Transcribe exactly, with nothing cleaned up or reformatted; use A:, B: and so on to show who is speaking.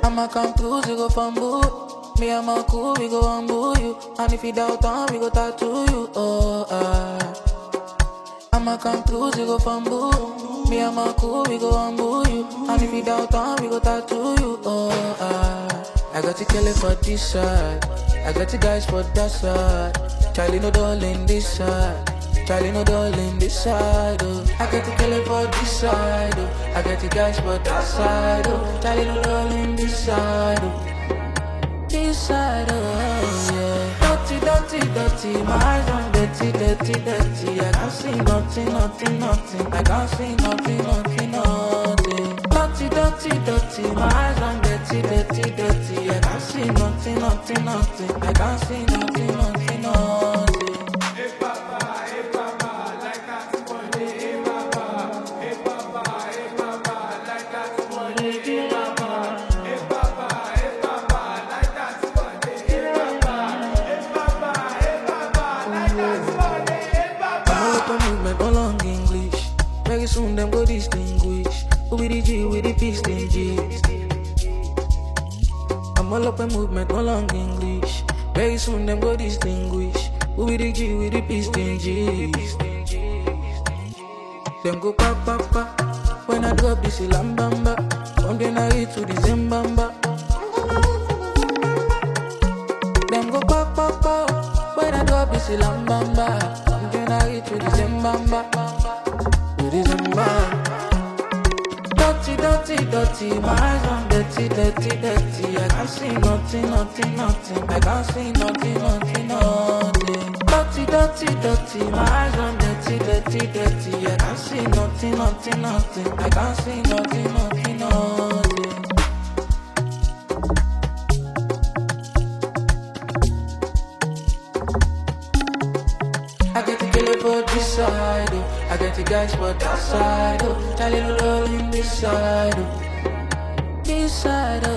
A: I'ma come cruise, we go fumble. Me and my cool, we go humble you. And if you doubt on, we go tattoo you. Oh, ah. I'ma come cruise, we go fumble. Me and my cool, we go humble you. And if you doubt on, we go tattoo you. Oh, ah. I got to kill it for this side. I got the guys for that side. Charlie no darling this side. Charlie no darling this side. Oh. I got to kill it for this side. Oh. I got the guys for that side. Oh. Charlie no darling this side. Oh. This side. Oh yeah. Dirty, dirty, dirty. My eyes on dirty, dirty, dirty. I can't see nothing, nothing, nothing. I can't see nothing, nothing, nothing. Dirty, dirty, dirty. My eyes on dirty, dirty, dirty. I can't see nothing, nothing, nothing. I can't see nothing, nothing, nothing.
B: Hey papa, hey papa, like that money. Hey papa, hey papa, hey papa, like that money. Hey papa, hey papa, hey papa, like that money. Hey papa, hey papa, hey papa, like that money. Hey papa.
A: I'm open movement, no long English. Very soon them go distinguish. Who be the G with the piston G? I'm all up in movement, no long English. Very soon them go distinguish. Who be the G with the piston G? Them go pa pa pa. When I drop this lambamba, from the night to the Zimbamba. Them go pa pa pa. When I drop this lambamba, from the night to the Zimbamba. To the Zimbamba. Dirty, dirty, dirty, my eyes on dirty, dirty, dirty. I can't see nothing, nothing, nothing. I can't see nothing, nothing, nothing. Dirty, dirty, dirty, my eyes on dirty, dirty, dirty. I can't see nothing, nothing, nothing. I can't see nothing, nothing, nothing. I get to kill it for this side, oh. I get the guys for that side, oh. Charlie no love in this side, oh. This side, oh.